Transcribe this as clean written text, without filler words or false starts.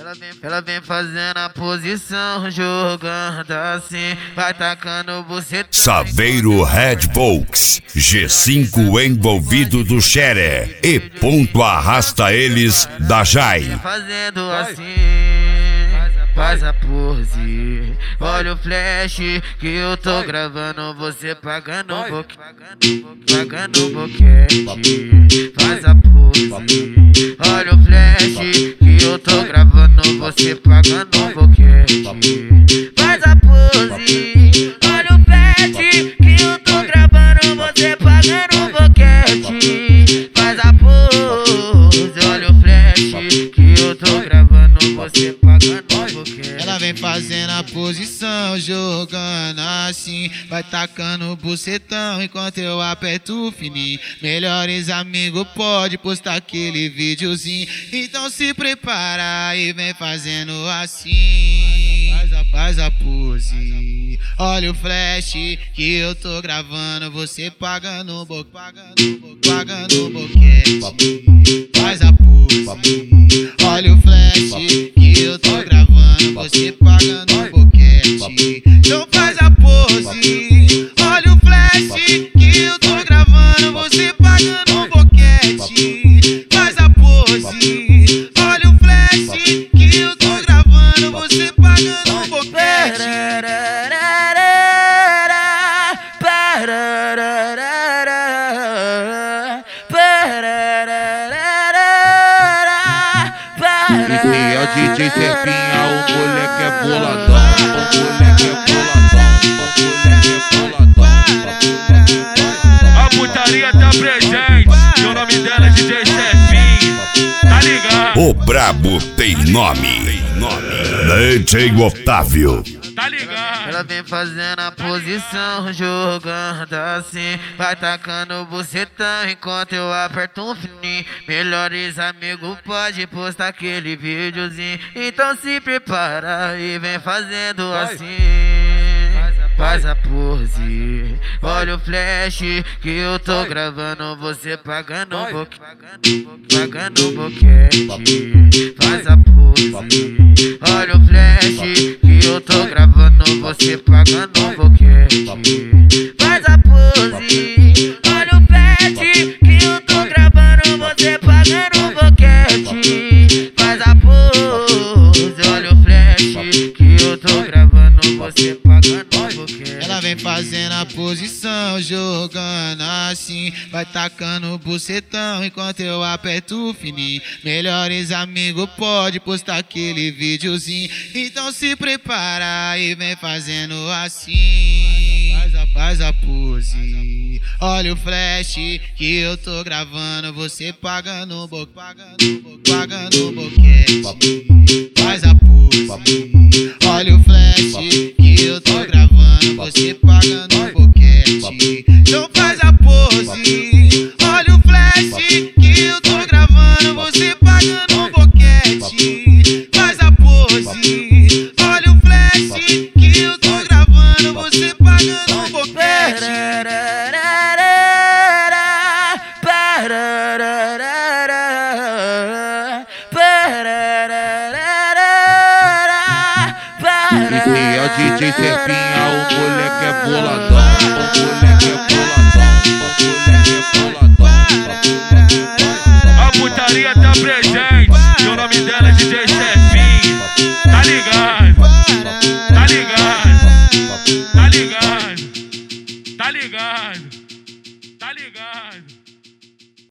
Ela vem fazendo a posição, jogando assim, vai tacando buceta. Saveiro Red Volks, G5 envolvido do Xere e ponto arrasta eles da Jai. Fazendo assim, faz a pose, olha o flash que eu tô gravando, você pagando pagando boquete. Faz a pose, olha o flash que eu tô gravando, você pagando boquete. Faz a pose, olha o flash que eu tô gravando, você pagando boquete. Faz a pose, olha o flash que eu tô gravando, você pagando boquete. Ela vem fazendo a posição, jogando assim, vai tacando bucetão enquanto eu aperto o fininho. Melhores amigos pode postar aquele videozinho, então se prepara e vem fazendo assim. Faz a pose, olha o flash que eu tô gravando, você pagando pagando boquete. Faz a pose, olha o flash que eu tô gravando, você pagando boquete. Então faz a pose, olha o flash que eu tô gravando, você pagando boquete. Faz a pose, olha o flash que eu tô gravando, você pagando boquete. Esse é o DJ Serpinha, o moleque é boladão, o moleque é boladão. A putaria tá presente, e o nome dela é DJ Serpinha, tá ligado? O brabo tem nome, DJ Otávio. Tá ligado? Ela vem fazendo a posição, jogando assim, vai tacando bucetão enquanto eu aperto um fininho. Melhores amigos pode postar aquele videozinho, então se prepara e vem fazendo assim. Faz a pose, olha o flash que eu tô gravando, você pagando pagando boquete. Faz a pose, olha o flash que eu tô gravando, você pagando boquete. Faz a pose, olha o flash que eu tô gravando, você pagando boquete. Faz a pose, olha o flash que eu tô gravando, você pagando boquete. Ela vem fazendo a posição, jogando assim, vai tacando bucetão enquanto eu aperto o fininho. Melhores amigos pode postar aquele videozinho, então se prepara e vem fazendo assim. Faz a pose, olha o flash que eu tô gravando, você pagando pagando boquete. Faz a pose, olha o flash que eu tô gravando, você pagando boquete. Então faz a pose, olha o flash que eu tô gravando, você pagando boquete. Faz a pose, olha o flash que eu tô gravando, você pagando boquete. Esse é o DJ Serpinha, o moleque é boladão, o moleque é boladão. A putaria tá presente, e o nome dela é DJ Serpinha, tá ligado? Tá ligado? Tá ligado? Tá ligado? Tá ligado?